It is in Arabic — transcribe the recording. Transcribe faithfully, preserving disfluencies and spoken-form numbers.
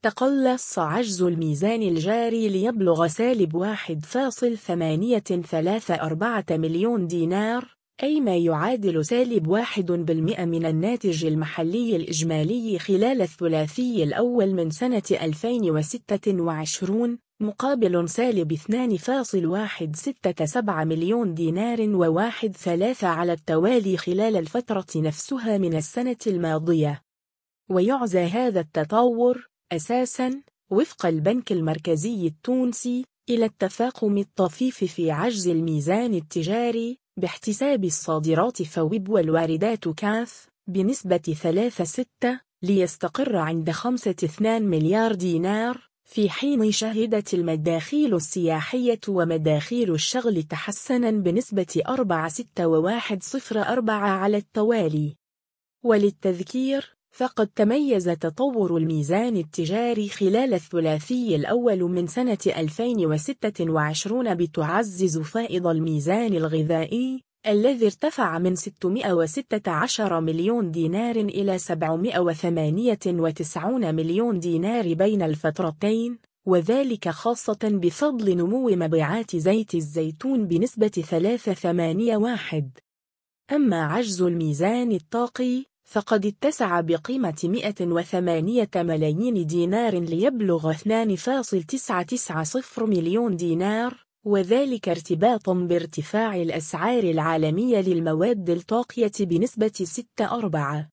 تقلص عجز الميزان الجاري ليبلغ سالب واحد فاصل ثمانية ثلاثة أربعة مليون دينار، أي ما يعادل سالب واحد بالمئة من الناتج المحلي الإجمالي خلال الثلاثي الأول من سنة ألفين وستة وعشرين، مقابل سالب اثنين فاصل واحد ستة سبعة مليون دينار وواحد ثلاثة على التوالي خلال الفترة نفسها من السنة الماضية. ويعزى هذا التطور أساساً وفق البنك المركزي التونسي إلى التفاقم الطفيف في عجز الميزان التجاري باحتساب الصادرات فوب والواردات كاف بنسبة ثلاثة ستة ليستقر عند خمسة فاصلة اثنين مليار دينار، في حين شهدت المداخيل السياحية ومداخيل الشغل تحسناً بنسبة أربعة فاصلة ستة وواحد صفر أربعة على التوالي. وللتذكير، فقد تميز تطور الميزان التجاري خلال الثلاثي الأول من سنة ألفين وستة وعشرين بتعزز فائض الميزان الغذائي الذي ارتفع من ستمائة وستة عشر مليون دينار إلى سبعمائة وثمانية وتسعين مليون دينار بين الفترتين، وذلك خاصة بفضل نمو مبيعات زيت الزيتون بنسبة ثلاثة فاصلة ثمانية واحد. أما عجز الميزان الطاقي فقد اتسع بقيمة مئة وثمانية ملايين دينار ليبلغ اثنين فاصل تسعة تسعة صفر مليون دينار، وذلك ارتباطاً بارتفاع الأسعار العالمية للمواد الطاقية بنسبة ستة فاصلة أربعة.